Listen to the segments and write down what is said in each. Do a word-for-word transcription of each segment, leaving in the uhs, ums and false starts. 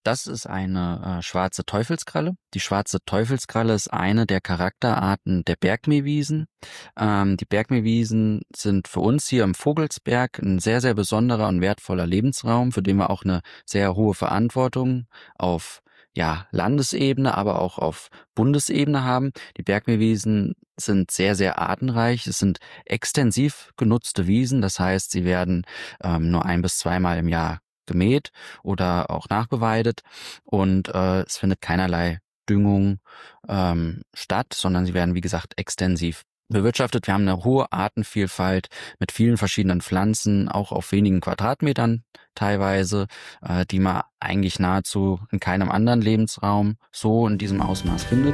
Das ist eine äh, schwarze Teufelskralle. Die schwarze Teufelskralle ist eine der Charakterarten der Bergmeerwiesen. Ähm, die Bergmeerwiesen sind für uns hier im Vogelsberg ein sehr, sehr besonderer und wertvoller Lebensraum, für den wir auch eine sehr hohe Verantwortung auf ja, Landesebene, aber auch auf Bundesebene haben. Die Bergmeerwiesen sind sehr, sehr artenreich. Es sind extensiv genutzte Wiesen. Das heißt, sie werden ähm, nur ein bis zweimal im Jahr gemäht oder auch nachbeweidet und äh, es findet keinerlei Düngung ähm, statt, sondern sie werden, wie gesagt, extensiv bewirtschaftet. Wir haben eine hohe Artenvielfalt mit vielen verschiedenen Pflanzen, auch auf wenigen Quadratmetern teilweise, äh, die man eigentlich nahezu in keinem anderen Lebensraum so in diesem Ausmaß findet.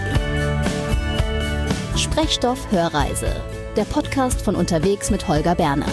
Sprechstoff Hörreise, der Podcast von Unterwegs mit Holger Bernhard.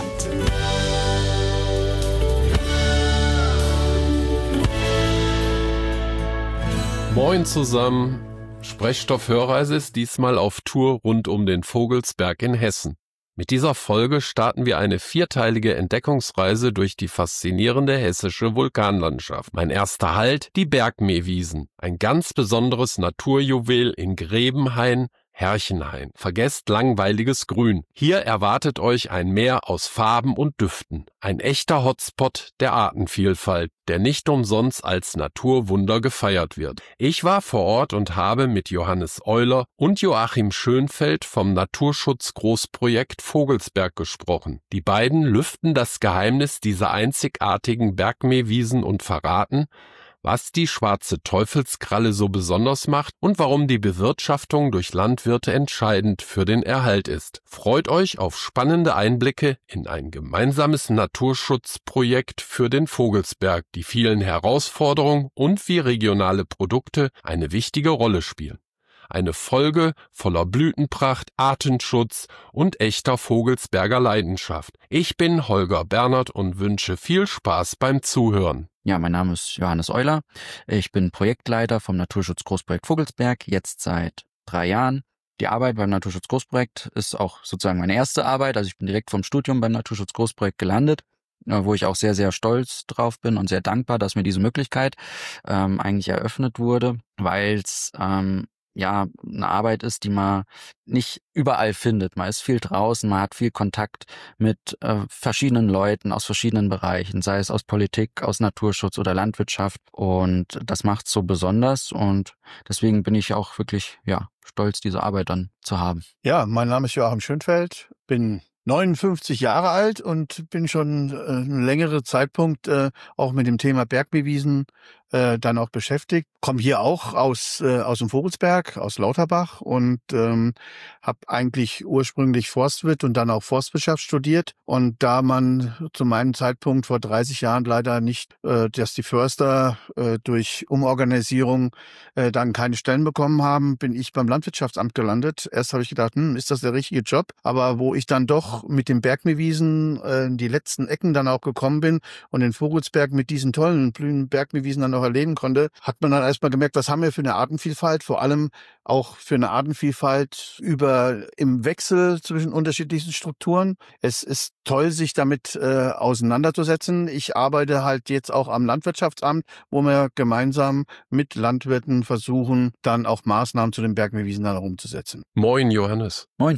Moin zusammen, Sprechstoff Hörreise ist diesmal auf Tour rund um den Vogelsberg in Hessen. Mit dieser Folge starten wir eine vierteilige Entdeckungsreise durch die faszinierende hessische Vulkanlandschaft. Mein erster Halt, die Bergmeerwiesen, ein ganz besonderes Naturjuwel in Grebenhain, Herchenhain. Vergesst langweiliges Grün. Hier erwartet euch ein Meer aus Farben und Düften. Ein echter Hotspot der Artenvielfalt, der nicht umsonst als Naturwunder gefeiert wird. Ich war vor Ort und habe mit Johannes Euler und Joachim Schönfeld vom Naturschutz-Großprojekt Vogelsberg gesprochen. Die beiden lüften das Geheimnis dieser einzigartigen Bergmeerwiesen und verraten, was die schwarze Teufelskralle so besonders macht und warum die Bewirtschaftung durch Landwirte entscheidend für den Erhalt ist. Freut euch auf spannende Einblicke in ein gemeinsames Naturschutzprojekt für den Vogelsberg, die vielen Herausforderungen und wie regionale Produkte eine wichtige Rolle spielen. Eine Folge voller Blütenpracht, Artenschutz und echter Vogelsberger Leidenschaft. Ich bin Holger Bernhard und wünsche viel Spaß beim Zuhören. Ja, mein Name ist Johannes Euler. Ich bin Projektleiter vom Naturschutz-Großprojekt Vogelsberg, jetzt seit drei Jahren. Die Arbeit beim Naturschutz-Großprojekt ist auch sozusagen meine erste Arbeit. Also ich bin direkt vom Studium beim Naturschutz-Großprojekt gelandet, wo ich auch sehr, sehr stolz drauf bin und sehr dankbar, dass mir diese Möglichkeit ähm, eigentlich eröffnet wurde, weil es ähm, ja eine Arbeit ist, die man nicht überall findet. Man ist viel draußen, man hat viel Kontakt mit äh, verschiedenen Leuten aus verschiedenen Bereichen, sei es aus Politik, aus Naturschutz oder Landwirtschaft, und das macht es so besonders und deswegen bin ich auch wirklich ja stolz, diese Arbeit dann zu haben. Ja, mein Name ist Joachim Schönfeld, bin neunundfünfzig Jahre alt und bin schon äh, einen längeren Zeitpunkt äh, auch mit dem Thema Bergmeerwiesen äh, dann auch beschäftigt. Komme hier auch aus äh, aus dem Vogelsberg, aus Lauterbach und ähm, habe eigentlich ursprünglich Forstwirt und dann auch Forstwirtschaft studiert. Und da man zu meinem Zeitpunkt vor dreißig Jahren leider nicht, äh, dass die Förster äh, durch Umorganisierung äh, dann keine Stellen bekommen haben, bin ich beim Landwirtschaftsamt gelandet. Erst habe ich gedacht, hm, ist das der richtige Job? Aber wo ich dann doch mit den Bergmeerwiesen äh, in die letzten Ecken dann auch gekommen bin und den Vogelsberg mit diesen tollen blühenden Bergmeerwiesen dann auch erleben konnte, hat man dann erstmal gemerkt, was haben wir für eine Artenvielfalt, vor allem auch für eine Artenvielfalt über im Wechsel zwischen unterschiedlichen Strukturen. Es ist toll, sich damit äh, auseinanderzusetzen. Ich arbeite halt jetzt auch am Landwirtschaftsamt, wo wir gemeinsam mit Landwirten versuchen, dann auch Maßnahmen zu den Bergmeerwiesen dann umzusetzen. Moin Johannes. Moin.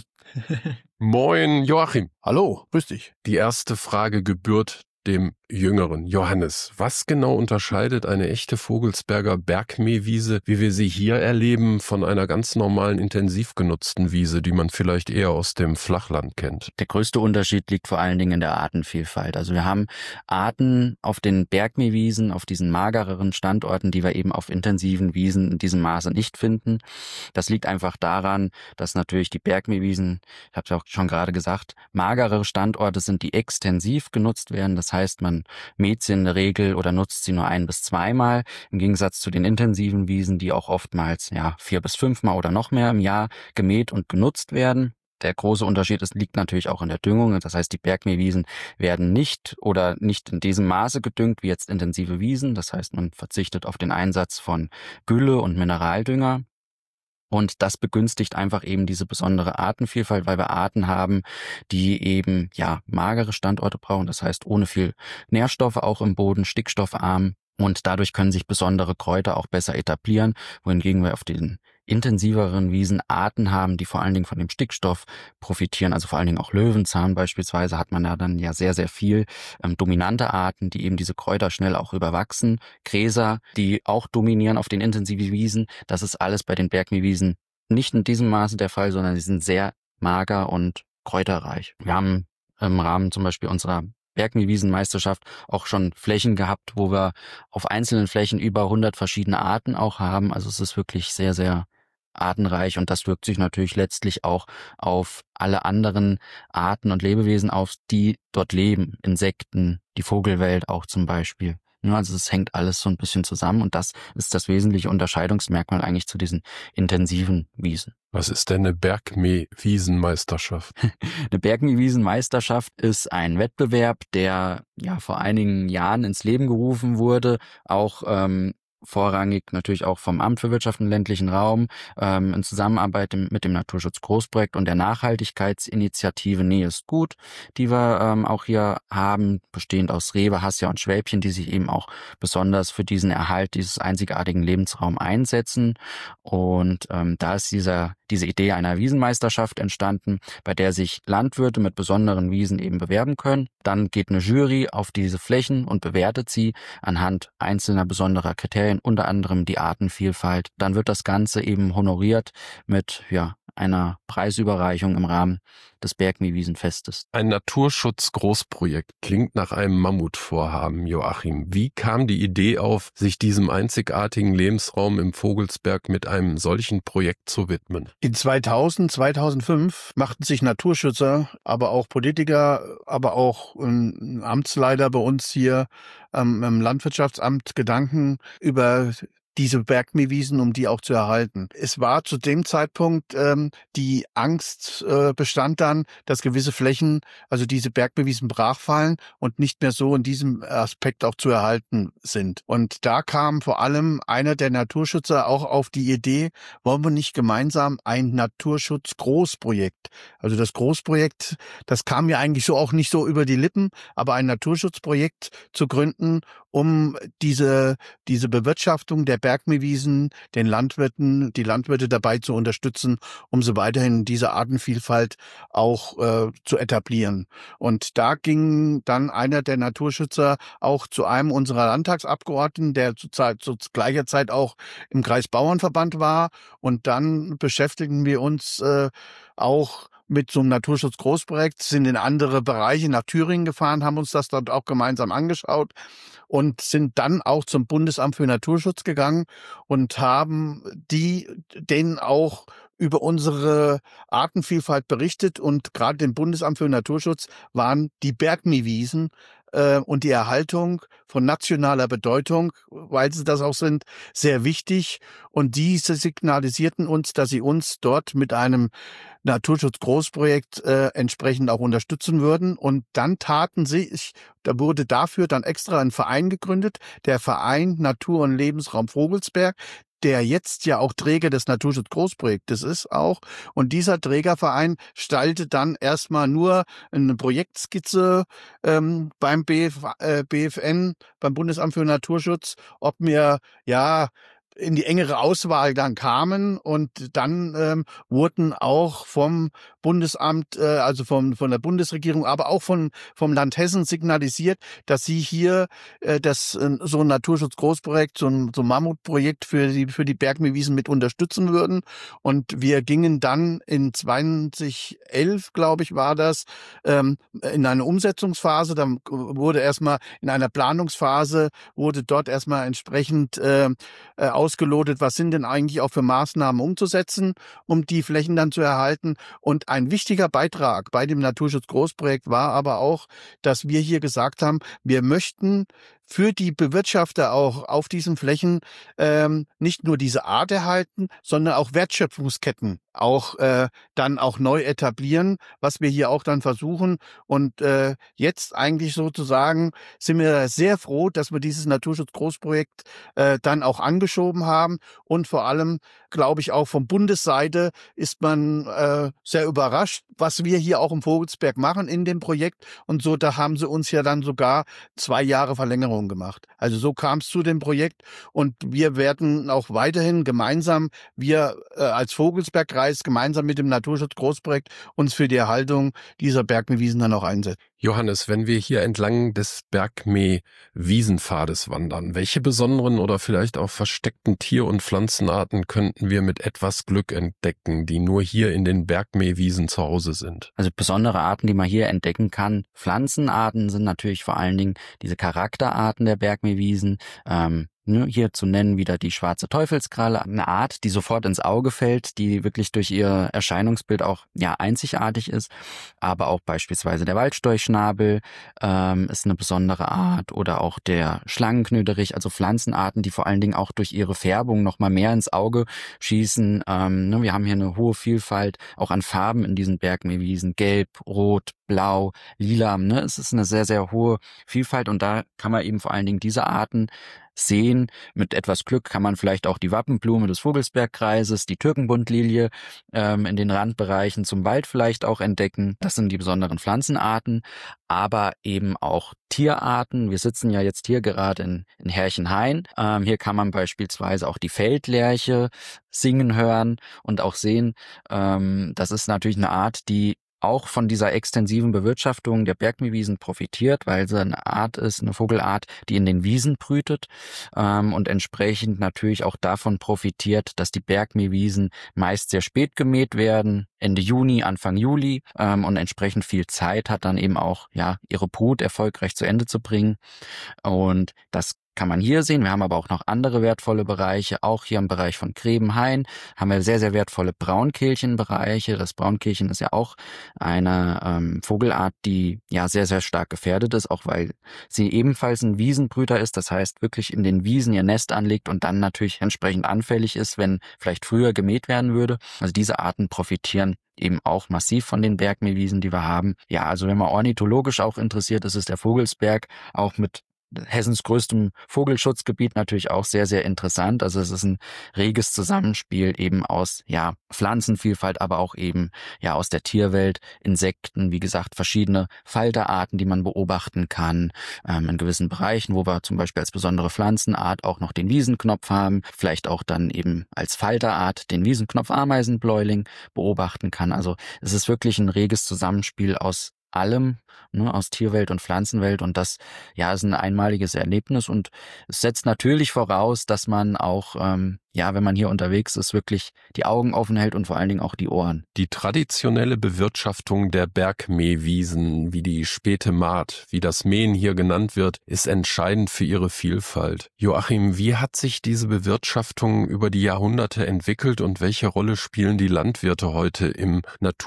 Moin Joachim. Hallo, grüß dich. Die erste Frage gebührt dem jüngeren Johannes. Was genau unterscheidet eine echte Vogelsberger Bergmeerwiese, wie wir sie hier erleben, von einer ganz normalen, intensiv genutzten Wiese, die man vielleicht eher aus dem Flachland kennt? Der größte Unterschied liegt vor allen Dingen in der Artenvielfalt. Also wir haben Arten auf den Bergmeerwiesen, auf diesen magereren Standorten, die wir eben auf intensiven Wiesen in diesem Maße nicht finden. Das liegt einfach daran, dass natürlich die Bergmeerwiesen, ich habe es auch schon gerade gesagt, magerere Standorte sind, die extensiv genutzt werden. Das heißt, man mäht sie in der Regel oder nutzt sie nur ein- bis zweimal, im Gegensatz zu den intensiven Wiesen, die auch oftmals ja vier- bis fünfmal oder noch mehr im Jahr gemäht und genutzt werden. Der große Unterschied ist, liegt natürlich auch in der Düngung. Das heißt, die Bergmeerwiesen werden nicht oder nicht in diesem Maße gedüngt wie jetzt intensive Wiesen. Das heißt, man verzichtet auf den Einsatz von Gülle und Mineraldünger. Und das begünstigt einfach eben diese besondere Artenvielfalt, weil wir Arten haben, die eben ja magere Standorte brauchen, das heißt ohne viel Nährstoffe auch im Boden, stickstoffarm. Und dadurch können sich besondere Kräuter auch besser etablieren, wohingegen wir auf den intensiveren Wiesen Arten haben, die vor allen Dingen von dem Stickstoff profitieren, also vor allen Dingen auch Löwenzahn beispielsweise hat man da dann ja sehr, sehr viel ähm, dominante Arten, die eben diese Kräuter schnell auch überwachsen, Gräser, die auch dominieren auf den intensiven Wiesen, das ist alles bei den Bergmehwiesen nicht in diesem Maße der Fall, sondern sie sind sehr mager und kräuterreich. Wir haben im Rahmen zum Beispiel unserer Bergmehwiesenmeisterschaft auch schon Flächen gehabt, wo wir auf einzelnen Flächen über hundert verschiedene Arten auch haben. Also es ist wirklich sehr, sehr artenreich und das wirkt sich natürlich letztlich auch auf alle anderen Arten und Lebewesen auf, die dort leben. Insekten, die Vogelwelt auch zum Beispiel. Ja, also es hängt alles so ein bisschen zusammen und das ist das wesentliche Unterscheidungsmerkmal eigentlich zu diesen intensiven Wiesen. Was ist denn eine Bergmehwiesenmeisterschaft? Eine Bergmehwiesenmeisterschaft ist ein Wettbewerb, der ja vor einigen Jahren ins Leben gerufen wurde, auch ähm, vorrangig natürlich auch vom Amt für Wirtschaft und ländlichen Raum, ähm, in Zusammenarbeit mit dem Naturschutz Großprojekt und der Nachhaltigkeitsinitiative Nähe ist gut, die wir ähm, auch hier haben, bestehend aus Rewe, Hassia und Schwäbchen, die sich eben auch besonders für diesen Erhalt dieses einzigartigen Lebensraums einsetzen. Und ähm, da ist dieser diese Idee einer Wiesenmeisterschaft entstanden, bei der sich Landwirte mit besonderen Wiesen eben bewerben können. Dann geht eine Jury auf diese Flächen und bewertet sie anhand einzelner besonderer Kriterien, unter anderem die Artenvielfalt. Dann wird das Ganze eben honoriert mit ja einer Preisüberreichung im Rahmen des Bergmehwiesenfestes. Ein Naturschutz-Großprojekt klingt nach einem Mammutvorhaben, Joachim. Wie kam die Idee auf, sich diesem einzigartigen Lebensraum im Vogelsberg mit einem solchen Projekt zu widmen? In zweitausend, zweitausendfünf machten sich Naturschützer, aber auch Politiker, aber auch ein Amtsleiter bei uns hier ähm, im Landwirtschaftsamt Gedanken über diese Bergmehwiesen, um die auch zu erhalten. Es war zu dem Zeitpunkt ähm, die Angst äh, bestand dann, dass gewisse Flächen, also diese Bergmehwiesen brachfallen und nicht mehr so in diesem Aspekt auch zu erhalten sind. Und da kam vor allem einer der Naturschützer auch auf die Idee, wollen wir nicht gemeinsam ein Naturschutz-Großprojekt, also das Großprojekt, das kam mir eigentlich so auch nicht so über die Lippen, aber ein Naturschutzprojekt zu gründen, um diese diese Bewirtschaftung der Bergmehwiesen, den Landwirten, die Landwirte dabei zu unterstützen, um so weiterhin diese Artenvielfalt auch äh, zu etablieren. Und da ging dann einer der Naturschützer auch zu einem unserer Landtagsabgeordneten, der zu, Zeit, zu gleicher Zeit auch im Kreisbauernverband war. Und dann beschäftigten wir uns äh, auch mit so einem Naturschutz-Großprojekt, sind in andere Bereiche nach Thüringen gefahren, haben uns das dort auch gemeinsam angeschaut und sind dann auch zum Bundesamt für Naturschutz gegangen und haben die denen auch über unsere Artenvielfalt berichtet. Und gerade dem Bundesamt für Naturschutz waren die Bergmehwiesen äh, und die Erhaltung von nationaler Bedeutung, weil sie das auch sind, sehr wichtig. Und diese signalisierten uns, dass sie uns dort mit einem Naturschutz-Großprojekt äh, entsprechend auch unterstützen würden. Und dann taten sie, ich, da wurde dafür dann extra ein Verein gegründet, der Verein Natur- und Lebensraum Vogelsberg, der jetzt ja auch Träger des Naturschutz-Großprojektes ist auch. Und dieser Trägerverein stellte dann erstmal nur eine Projektskizze ähm, beim B F, äh, B F N, beim Bundesamt für Naturschutz, ob mir ja in die engere Auswahl dann kamen und dann ähm, wurden auch vom Bundesamt, äh, also vom, von der Bundesregierung, aber auch von, vom Land Hessen signalisiert, dass sie hier äh, das äh, so ein Naturschutz-Großprojekt, so ein, so ein Mammutprojekt für die, für die Bergmehwiesen mit unterstützen würden. Und wir gingen dann in zweitausendelf, glaube ich, war das, ähm, in eine Umsetzungsphase. Dann wurde erstmal in einer Planungsphase, wurde dort erstmal entsprechend äh, ausgelotet, was sind denn eigentlich auch für Maßnahmen umzusetzen, um die Flächen dann zu erhalten. Und ein wichtiger Beitrag bei dem Naturschutz-Großprojekt war aber auch, dass wir hier gesagt haben, wir möchten für die Bewirtschafter auch auf diesen Flächen ähm, nicht nur diese Art erhalten, sondern auch Wertschöpfungsketten auch äh, dann auch neu etablieren, was wir hier auch dann versuchen. Und äh, jetzt eigentlich sozusagen sind wir sehr froh, dass wir dieses Naturschutz-Großprojekt äh, dann auch angeschoben haben. Und vor allem glaube ich, auch von Bundesseite ist man äh, sehr überrascht, was wir hier auch im Vogelsberg machen in dem Projekt. Und so, da haben sie uns ja dann sogar zwei Jahre Verlängerung gemacht. Also so kam es zu dem Projekt. Und wir werden auch weiterhin gemeinsam, wir äh, als Vogelsbergkreis, gemeinsam mit dem Naturschutz Großprojekt uns für die Erhaltung dieser Bergmähwiesen dann auch einsetzen. Johannes, wenn wir hier entlang des Bergmäh-Wiesenpfades wandern, welche besonderen oder vielleicht auch versteckten Tier- und Pflanzenarten könnten wir mit etwas Glück entdecken, die nur hier in den Bergmähwiesen zu Hause sind? Also besondere Arten, die man hier entdecken kann. Pflanzenarten sind natürlich vor allen Dingen diese Charakterarten der Bergmähwiesen. Ähm, Hier zu nennen wieder die schwarze Teufelskralle, eine Art, die sofort ins Auge fällt, die wirklich durch ihr Erscheinungsbild auch ja einzigartig ist, aber auch beispielsweise der Waldstorchschnabel ähm, ist eine besondere Art oder auch der Schlangenknöderich, also Pflanzenarten, die vor allen Dingen auch durch ihre Färbung noch mal mehr ins Auge schießen. Ähm, ne, wir haben hier eine hohe Vielfalt auch an Farben in diesen Bergmähwiesen, gelb, rot, blau, lila. Ne? Es ist eine sehr, sehr hohe Vielfalt und da kann man eben vor allen Dingen diese Arten sehen. Mit etwas Glück kann man vielleicht auch die Wappenblume des Vogelsbergkreises, die Türkenbuntlilie ähm, in den Randbereichen zum Wald vielleicht auch entdecken. Das sind die besonderen Pflanzenarten, aber eben auch Tierarten. Wir sitzen ja jetzt hier gerade in, in Herrchenhain. Ähm, hier kann man beispielsweise auch die Feldlerche singen hören und auch sehen, ähm, das ist natürlich eine Art, die auch von dieser extensiven Bewirtschaftung der Bergmähwiesen profitiert, weil sie eine Art ist, eine Vogelart, die in den Wiesen brütet ähm, und entsprechend natürlich auch davon profitiert, dass die Bergmähwiesen meist sehr spät gemäht werden, Ende Juni, Anfang Juli ähm, und entsprechend viel Zeit hat dann eben auch ja ihre Brut erfolgreich zu Ende zu bringen und das kann man hier sehen. Wir haben aber auch noch andere wertvolle Bereiche. Auch hier im Bereich von Grebenhain haben wir sehr, sehr wertvolle Braunkehlchenbereiche. Das Braunkehlchen ist ja auch eine ähm, Vogelart, die ja sehr, sehr stark gefährdet ist, auch weil sie ebenfalls ein Wiesenbrüter ist. Das heißt, wirklich in den Wiesen ihr Nest anlegt und dann natürlich entsprechend anfällig ist, wenn vielleicht früher gemäht werden würde. Also diese Arten profitieren eben auch massiv von den Bergmähwiesen, die wir haben. Ja, also wenn man ornithologisch auch interessiert ist, ist der Vogelsberg auch mit Hessens größtem Vogelschutzgebiet natürlich auch sehr, sehr interessant. Also es ist ein reges Zusammenspiel eben aus ja Pflanzenvielfalt, aber auch eben ja aus der Tierwelt, Insekten, wie gesagt, verschiedene Falterarten, die man beobachten kann, ähm, in gewissen Bereichen, wo wir zum Beispiel als besondere Pflanzenart auch noch den Wiesenknopf haben, vielleicht auch dann eben als Falterart den Wiesenknopf Ameisenbläuling beobachten kann. Also es ist wirklich ein reges Zusammenspiel aus allem, ne, aus Tierwelt und Pflanzenwelt und das ja ist ein einmaliges Erlebnis und es setzt natürlich voraus, dass man auch ähm, ja, wenn man hier unterwegs ist, wirklich die Augen offen hält und vor allen Dingen auch die Ohren. Die traditionelle Bewirtschaftung der Bergmähwiesen, wie die späte Maat, wie das Mähen hier genannt wird, ist entscheidend für ihre Vielfalt. Joachim, wie hat sich diese Bewirtschaftung über die Jahrhunderte entwickelt und welche Rolle spielen die Landwirte heute im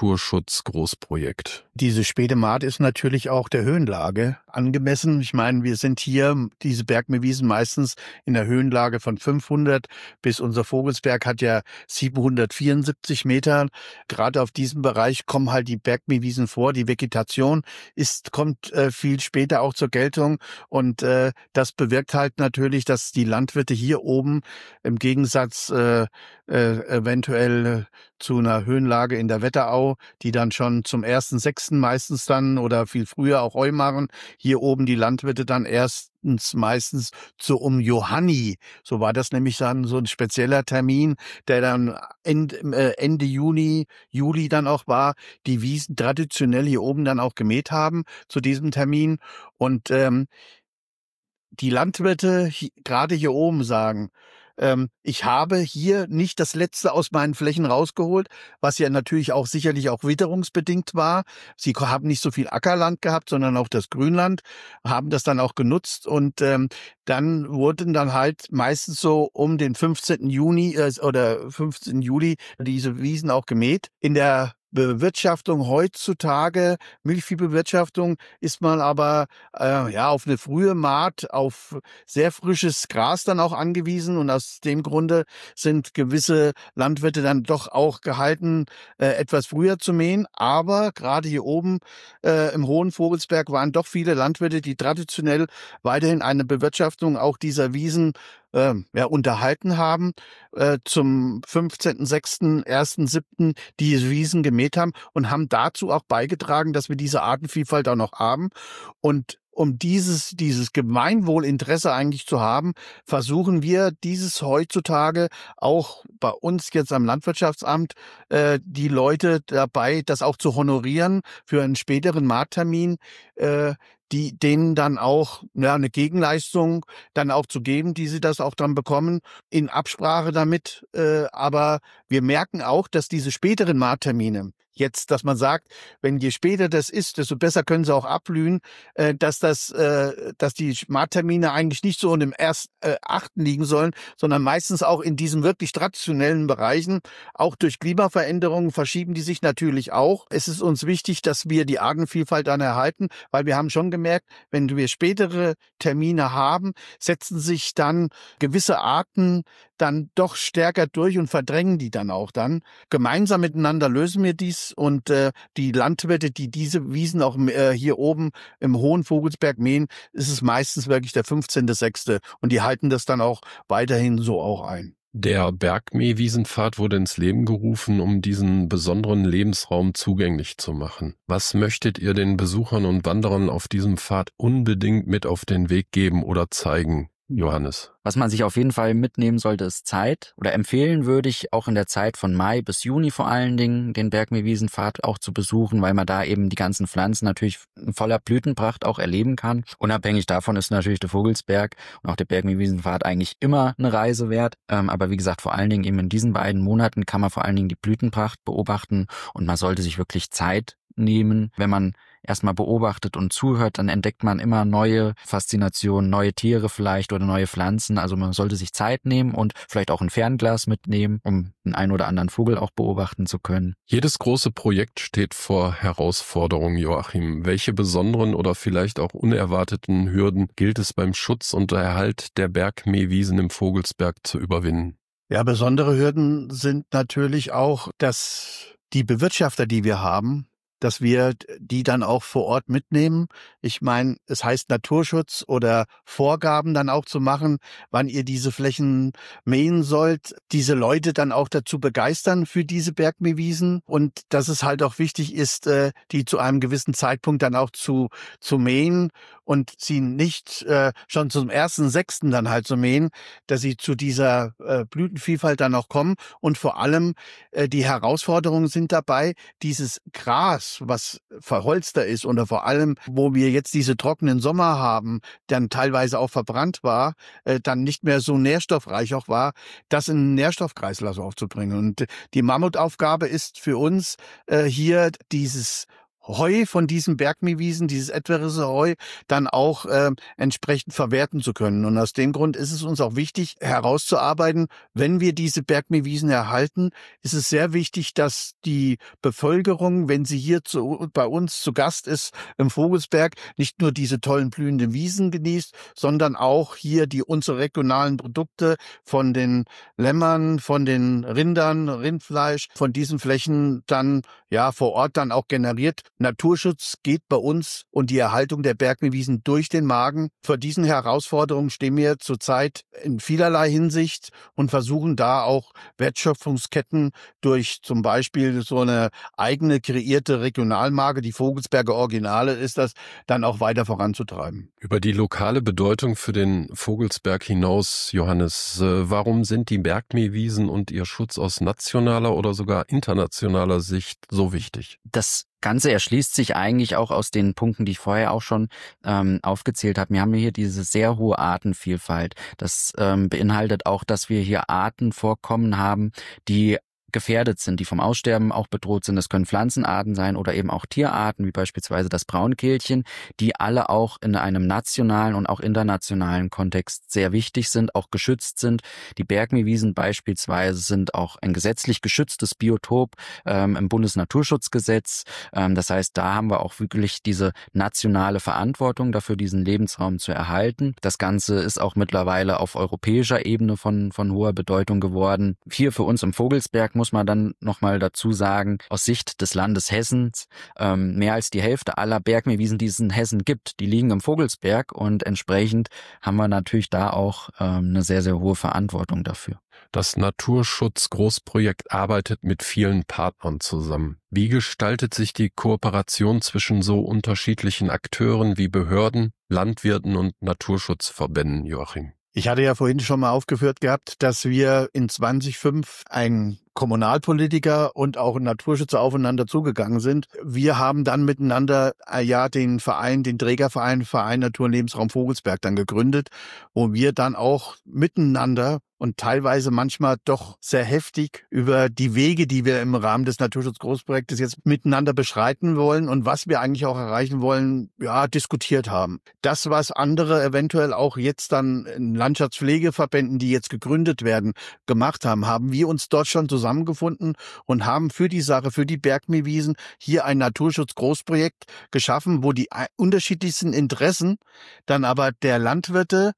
Naturschutz-Großprojekt? Diese späte Maat ist natürlich auch der Höhenlage angemessen. Ich meine, wir sind hier, diese Bergmähwiesen meistens in der Höhenlage von fünfhundert bis unser Vogelsberg hat ja siebenhundertvierundsiebzig Meter. Gerade auf diesem Bereich kommen halt die Bergmähwiesen vor. Die Vegetation ist, kommt äh, viel später auch zur Geltung und äh, das bewirkt halt natürlich, dass die Landwirte hier oben im Gegensatz äh, äh, eventuell zu einer Höhenlage in der Wetterau, die dann schon zum ersten sechsten meistens dann oder viel früher auch Heu machen, hier oben die Landwirte dann erstens meistens zu um Johanni. So war das nämlich dann so ein spezieller Termin, der dann Ende, äh, Ende Juni, Juli dann auch war, die Wiesen traditionell hier oben dann auch gemäht haben zu diesem Termin. Und ähm, die Landwirte hi- gerade hier oben sagen, ähm, ich habe hier nicht das Letzte aus meinen Flächen rausgeholt, was ja natürlich auch sicherlich auch witterungsbedingt war. Sie ko- haben nicht so viel Ackerland gehabt, sondern auch das Grünland, haben das dann auch genutzt und ähm, dann wurden dann halt meistens so um den fünfzehnten Juni äh, oder fünfzehnten Juli diese Wiesen auch gemäht. In der Bewirtschaftung heutzutage, Milchviehbewirtschaftung, ist man aber äh, ja auf eine frühe Maat, auf sehr frisches Gras dann auch angewiesen und aus dem Grunde sind gewisse Landwirte dann doch auch gehalten, äh, etwas früher zu mähen. Aber gerade hier oben äh, im Hohen Vogelsberg waren doch viele Landwirte, die traditionell weiterhin eine Bewirtschaftung auch dieser Wiesen äh, ja, unterhalten haben, äh, zum fünfzehnten sechsten, ersten siebten diese Wiesen gemäht haben und haben dazu auch beigetragen, dass wir diese Artenvielfalt auch noch haben. Und um dieses, dieses Gemeinwohlinteresse eigentlich zu haben, versuchen wir dieses heutzutage auch bei uns jetzt am Landwirtschaftsamt, äh, die Leute dabei, das auch zu honorieren für einen späteren Markttermin, äh, die denen dann auch ja, eine Gegenleistung dann auch zu geben, die sie das auch dann bekommen, in Absprache damit. Äh, aber wir merken auch, dass diese späteren Markttermine, jetzt, dass man sagt, wenn je später das ist, desto besser können sie auch abblühen, äh, dass das, äh, dass die Markttermine eigentlich nicht so in dem ersten äh, achten liegen sollen, sondern meistens auch in diesen wirklich traditionellen Bereichen. Auch durch Klimaveränderungen verschieben die sich natürlich auch. Es ist uns wichtig, dass wir die Artenvielfalt dann erhalten, weil wir haben schon gemerkt, wenn wir spätere Termine haben, setzen sich dann gewisse Arten dann doch stärker durch und verdrängen die dann auch dann. Gemeinsam miteinander lösen wir dies und äh, die Landwirte, die diese Wiesen auch äh, hier oben im Hohen Vogelsberg mähen, ist es meistens wirklich der fünfzehnte sechste und die halten das dann auch weiterhin so auch ein. Der Bergmähwiesenpfad wurde ins Leben gerufen, um diesen besonderen Lebensraum zugänglich zu machen. Was möchtet ihr den Besuchern und Wanderern auf diesem Pfad unbedingt mit auf den Weg geben oder zeigen, Johannes? Was man sich auf jeden Fall mitnehmen sollte, ist Zeit. Oder empfehlen würde ich auch in der Zeit von Mai bis Juni vor allen Dingen den Bergmähwiesenpfad auch zu besuchen, weil man da eben die ganzen Pflanzen natürlich in voller Blütenpracht auch erleben kann. Unabhängig davon ist natürlich der Vogelsberg und auch der Bergmähwiesenpfad eigentlich immer eine Reise wert. Ähm, aber wie gesagt, vor allen Dingen eben in diesen beiden Monaten kann man vor allen Dingen die Blütenpracht beobachten und man sollte sich wirklich Zeit nehmen. Wenn man erstmal beobachtet und zuhört, dann entdeckt man immer neue Faszinationen, neue Tiere vielleicht oder neue Pflanzen. Also man sollte sich Zeit nehmen und vielleicht auch ein Fernglas mitnehmen, um den einen oder anderen Vogel auch beobachten zu können. Jedes große Projekt steht vor Herausforderungen, Joachim. Welche besonderen oder vielleicht auch unerwarteten Hürden gilt es beim Schutz und Erhalt der Bergmähwiesen im Vogelsberg zu überwinden? Ja, besondere Hürden sind natürlich auch, dass die Bewirtschafter, die wir haben, dass wir die dann auch vor Ort mitnehmen. Ich meine, es heißt Naturschutz oder Vorgaben dann auch zu machen, wann ihr diese Flächen mähen sollt, diese Leute dann auch dazu begeistern für diese Bergmähwiesen und dass es halt auch wichtig ist, die zu einem gewissen Zeitpunkt dann auch zu zu mähen und sie nicht äh, schon zum ersten sechsten dann halt zu mähen, dass sie zu dieser äh, Blütenvielfalt dann auch kommen und vor allem äh, die Herausforderungen sind dabei, dieses Gras, was verholster ist oder vor allem, wo wir jetzt diese trockenen Sommer haben, dann teilweise auch verbrannt war, äh, dann nicht mehr so nährstoffreich auch war, das in einen Nährstoffkreislauf aufzubringen. Und die Mammutaufgabe ist für uns äh, hier dieses Heu von diesen Bergmähwiesen, dieses etwässrige Heu, dann auch äh, entsprechend verwerten zu können. Und aus dem Grund ist es uns auch wichtig, herauszuarbeiten, wenn wir diese Bergmähwiesen erhalten, ist es sehr wichtig, dass die Bevölkerung, wenn sie hier zu, bei uns zu Gast ist im Vogelsberg, nicht nur diese tollen blühenden Wiesen genießt, sondern auch hier die unsere regionalen Produkte von den Lämmern, von den Rindern, Rindfleisch, von diesen Flächen dann ja vor Ort dann auch generiert. Naturschutz geht bei uns und die Erhaltung der Bergmähwiesen durch den Magen. Vor diesen Herausforderungen stehen wir zurzeit in vielerlei Hinsicht und versuchen da auch Wertschöpfungsketten durch zum Beispiel so eine eigene kreierte Regionalmarke, die Vogelsberger Originale ist das, dann auch weiter voranzutreiben. Über die lokale Bedeutung für den Vogelsberg hinaus, Johannes, warum sind die Bergmähwiesen und ihr Schutz aus nationaler oder sogar internationaler Sicht so wichtig? Das Ganze erschließt sich eigentlich auch aus den Punkten, die ich vorher auch schon ähm, aufgezählt habe. Wir haben hier diese sehr hohe Artenvielfalt. Das ähm, beinhaltet auch, dass wir hier Artenvorkommen haben, die gefährdet sind, die vom Aussterben auch bedroht sind. Das können Pflanzenarten sein oder eben auch Tierarten, wie beispielsweise das Braunkehlchen, die alle auch in einem nationalen und auch internationalen Kontext sehr wichtig sind, auch geschützt sind. Die Bergmähwiesen beispielsweise sind auch ein gesetzlich geschütztes Biotop ähm, im Bundesnaturschutzgesetz. Ähm, das heißt, da haben wir auch wirklich diese nationale Verantwortung dafür, diesen Lebensraum zu erhalten. Das Ganze ist auch mittlerweile auf europäischer Ebene von, von hoher Bedeutung geworden. Hier für uns im Vogelsberg muss man dann nochmal dazu sagen, aus Sicht des Landes Hessens, ähm, mehr als die Hälfte aller Bergmeerwiesen, die es in Hessen gibt, die liegen im Vogelsberg und entsprechend haben wir natürlich da auch ähm, eine sehr, sehr hohe Verantwortung dafür. Das Naturschutz-Großprojekt arbeitet mit vielen Partnern zusammen. Wie gestaltet sich die Kooperation zwischen so unterschiedlichen Akteuren wie Behörden, Landwirten und Naturschutzverbänden, Joachim? Ich hatte ja vorhin schon mal aufgeführt gehabt, dass wir in zwanzig fünf ein Kommunalpolitiker und auch ein Naturschützer aufeinander zugegangen sind. Wir haben dann miteinander ja den Verein, den Trägerverein, Verein Natur und Lebensraum Vogelsberg dann gegründet, wo wir dann auch miteinander und teilweise manchmal doch sehr heftig über die Wege, die wir im Rahmen des Naturschutz-Großprojektes jetzt miteinander beschreiten wollen und was wir eigentlich auch erreichen wollen, ja, diskutiert haben. Das, was andere eventuell auch jetzt dann in Landschaftspflegeverbänden, die jetzt gegründet werden, gemacht haben, haben wir uns dort schon zusammengefunden und haben für die Sache, für die Bergmeerwiesen hier ein Naturschutz-Großprojekt geschaffen, wo die unterschiedlichsten Interessen dann aber der Landwirte,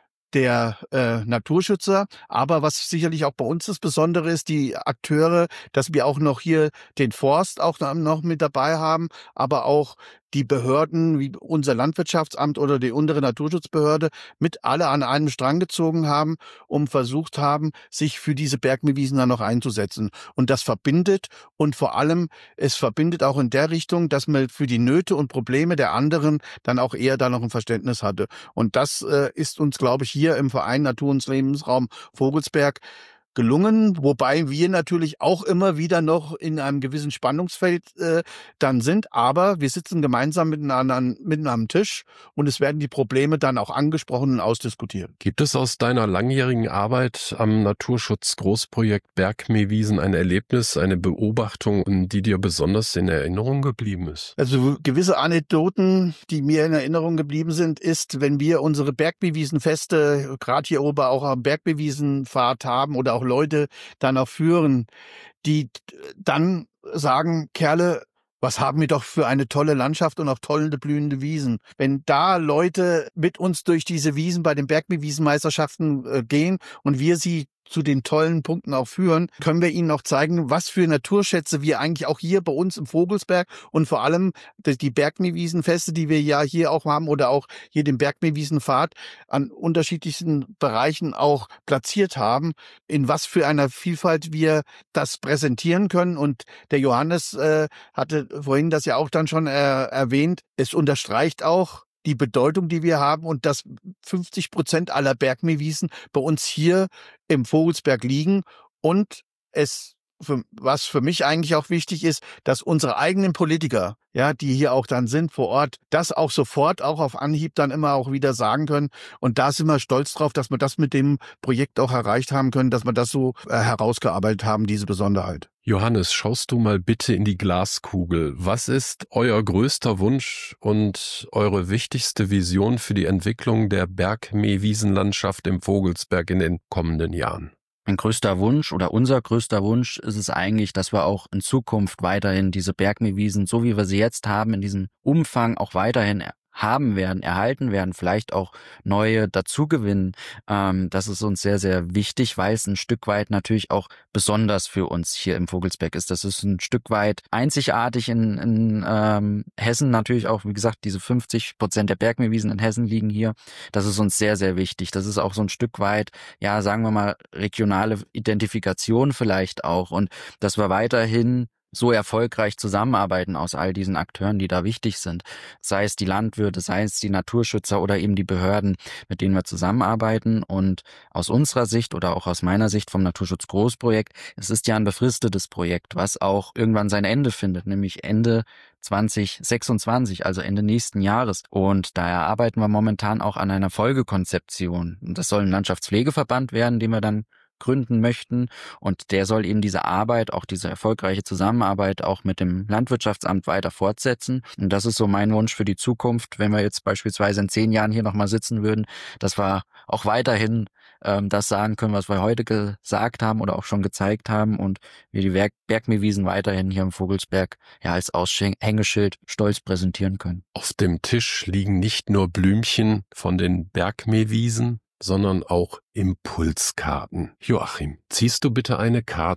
der äh, Naturschützer, aber was sicherlich auch bei uns das Besondere ist, die Akteure, dass wir auch noch hier den Forst auch noch mit dabei haben, aber auch die Behörden wie unser Landwirtschaftsamt oder die untere Naturschutzbehörde mit alle an einem Strang gezogen haben, um versucht haben, sich für diese Bergmeerwiesen dann noch einzusetzen. Und das verbindet und vor allem, es verbindet auch in der Richtung, dass man für die Nöte und Probleme der anderen dann auch eher da noch ein Verständnis hatte. Und das äh, ist uns, glaube ich, hier im Verein Natur und Lebensraum Vogelsberg gelungen, wobei wir natürlich auch immer wieder noch in einem gewissen Spannungsfeld äh, dann sind, aber wir sitzen gemeinsam miteinander mitten am Tisch und es werden die Probleme dann auch angesprochen und ausdiskutiert. Gibt es aus deiner langjährigen Arbeit am Naturschutz-Großprojekt Bergmeerwiesen ein Erlebnis, eine Beobachtung, die dir besonders in Erinnerung geblieben ist? Also gewisse Anekdoten, die mir in Erinnerung geblieben sind, ist, wenn wir unsere Bergmeerwiesenfeste, gerade hier oben auch am Bergmeerwiesenfahrt haben oder auch Leute dann auch führen, die dann sagen, Kerle, was haben wir doch für eine tolle Landschaft und auch tolle blühende Wiesen. Wenn da Leute mit uns durch diese Wiesen bei den Bergmeerwiesenmeisterschaften äh, gehen und wir sie zu den tollen Punkten auch führen, können wir ihnen auch zeigen, was für Naturschätze wir eigentlich auch hier bei uns im Vogelsberg und vor allem die Bergmeerwiesenfeste, die wir ja hier auch haben oder auch hier den Bergmeerwiesenpfad an unterschiedlichsten Bereichen auch platziert haben, in was für einer Vielfalt wir das präsentieren können. Und der Johannes äh, hatte vorhin das ja auch dann schon äh, erwähnt. Es unterstreicht auch die Bedeutung, die wir haben und dass fünfzig Prozent aller Bergmeerwiesen bei uns hier im Vogelsberg liegen und es, für, was für mich eigentlich auch wichtig ist, dass unsere eigenen Politiker, ja, die hier auch dann sind vor Ort, das auch sofort, auch auf Anhieb dann immer auch wieder sagen können. Und da sind wir stolz drauf, dass wir das mit dem Projekt auch erreicht haben können, dass wir das so äh, herausgearbeitet haben, diese Besonderheit. Johannes, schaust du mal bitte in die Glaskugel. Was ist euer größter Wunsch und eure wichtigste Vision für die Entwicklung der Bergmeerwiesenlandschaft im Vogelsberg in den kommenden Jahren? Mein größter Wunsch oder unser größter Wunsch ist es eigentlich, dass wir auch in Zukunft weiterhin diese Bergmeerwiesen, so wie wir sie jetzt haben, in diesem Umfang auch weiterhin haben werden, erhalten werden, vielleicht auch neue dazugewinnen. Ähm, das ist uns sehr, sehr wichtig, weil es ein Stück weit natürlich auch besonders für uns hier im Vogelsberg ist. Das ist ein Stück weit einzigartig in, in ähm, Hessen natürlich auch, wie gesagt, diese fünfzig Prozent der Bergmeerwiesen in Hessen liegen hier. Das ist uns sehr, sehr wichtig. Das ist auch so ein Stück weit, ja, sagen wir mal, regionale Identifikation vielleicht auch und dass wir weiterhin so erfolgreich zusammenarbeiten aus all diesen Akteuren, die da wichtig sind. Sei es die Landwirte, sei es die Naturschützer oder eben die Behörden, mit denen wir zusammenarbeiten. Und aus unserer Sicht oder auch aus meiner Sicht vom Naturschutz-Großprojekt, es ist ja ein befristetes Projekt, was auch irgendwann sein Ende findet, nämlich Ende zwanzig sechsundzwanzig, also Ende nächsten Jahres. Und daher arbeiten wir momentan auch an einer Folgekonzeption. Und das soll ein Landschaftspflegeverband werden, den wir dann gründen möchten und der soll eben diese Arbeit, auch diese erfolgreiche Zusammenarbeit auch mit dem Landwirtschaftsamt weiter fortsetzen und das ist so mein Wunsch für die Zukunft, wenn wir jetzt beispielsweise in zehn Jahren hier nochmal sitzen würden, dass wir auch weiterhin ähm, das sagen können, was wir heute gesagt haben oder auch schon gezeigt haben und wir die Berg- Bergmeerwiesen weiterhin hier im Vogelsberg ja als Aushängeschild stolz präsentieren können. Auf dem Tisch liegen nicht nur Blümchen von den Bergmeerwiesen, sondern auch Impulskarten. Joachim, ziehst du bitte eine Karte?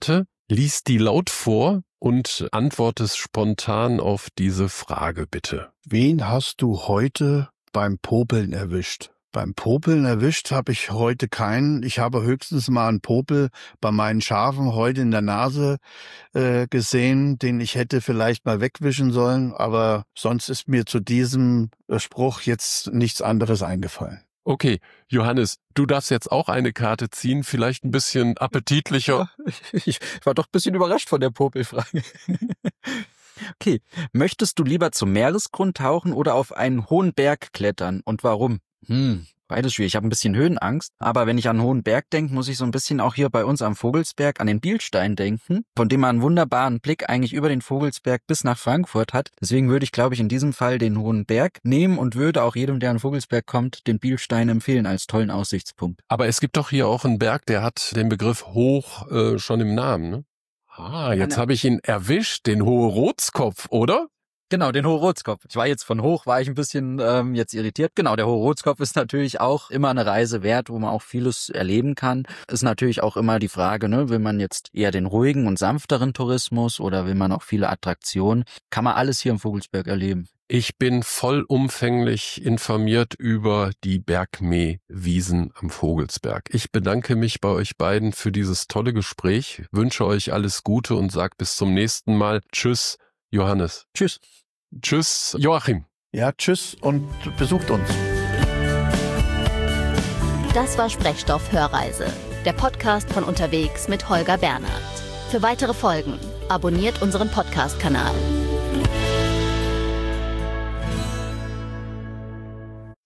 Lies die laut vor und antwortest spontan auf diese Frage, bitte. Wen hast du heute beim Popeln erwischt? Beim Popeln erwischt habe ich heute keinen. Ich habe höchstens mal einen Popel bei meinen Schafen heute in der Nase äh, gesehen, den ich hätte vielleicht mal wegwischen sollen. Aber sonst ist mir zu diesem Spruch jetzt nichts anderes eingefallen. Okay, Johannes, du darfst jetzt auch eine Karte ziehen, vielleicht ein bisschen appetitlicher. Ja, ich war doch ein bisschen überrascht von der Popelfrage. Okay, möchtest du lieber zum Meeresgrund tauchen oder auf einen hohen Berg klettern und warum? Hm, beides schwierig. Ich habe ein bisschen Höhenangst, aber wenn ich an einen hohen Berg denke, muss ich so ein bisschen auch hier bei uns am Vogelsberg an den Bielstein denken, von dem man einen wunderbaren Blick eigentlich über den Vogelsberg bis nach Frankfurt hat. Deswegen würde ich, glaube ich, in diesem Fall den hohen Berg nehmen und würde auch jedem, der an den Vogelsberg kommt, den Bielstein empfehlen als tollen Aussichtspunkt. Aber es gibt doch hier auch einen Berg, der hat den Begriff hoch äh, schon im Namen, ne? Ah, jetzt habe ich ihn erwischt, den Hohe Rotskopf, oder? Genau, den Hohe Rotskopf. Ich war jetzt von hoch, war ich ein bisschen ähm, jetzt irritiert. Genau, der Hohe Rotskopf ist natürlich auch immer eine Reise wert, wo man auch vieles erleben kann. Ist natürlich auch immer die Frage, ne, will man jetzt eher den ruhigen und sanfteren Tourismus oder will man auch viele Attraktionen? Kann man alles hier im Vogelsberg erleben. Ich bin vollumfänglich informiert über die Bergmähwiesen am Vogelsberg. Ich bedanke mich bei euch beiden für dieses tolle Gespräch, wünsche euch alles Gute und sage bis zum nächsten Mal. Tschüss, Johannes. Tschüss. Tschüss, Joachim. Ja, tschüss und besucht uns. Das war Sprechstoff Hörreise, der Podcast von Unterwegs mit Holger Bernhard. Für weitere Folgen abonniert unseren Podcast-Kanal.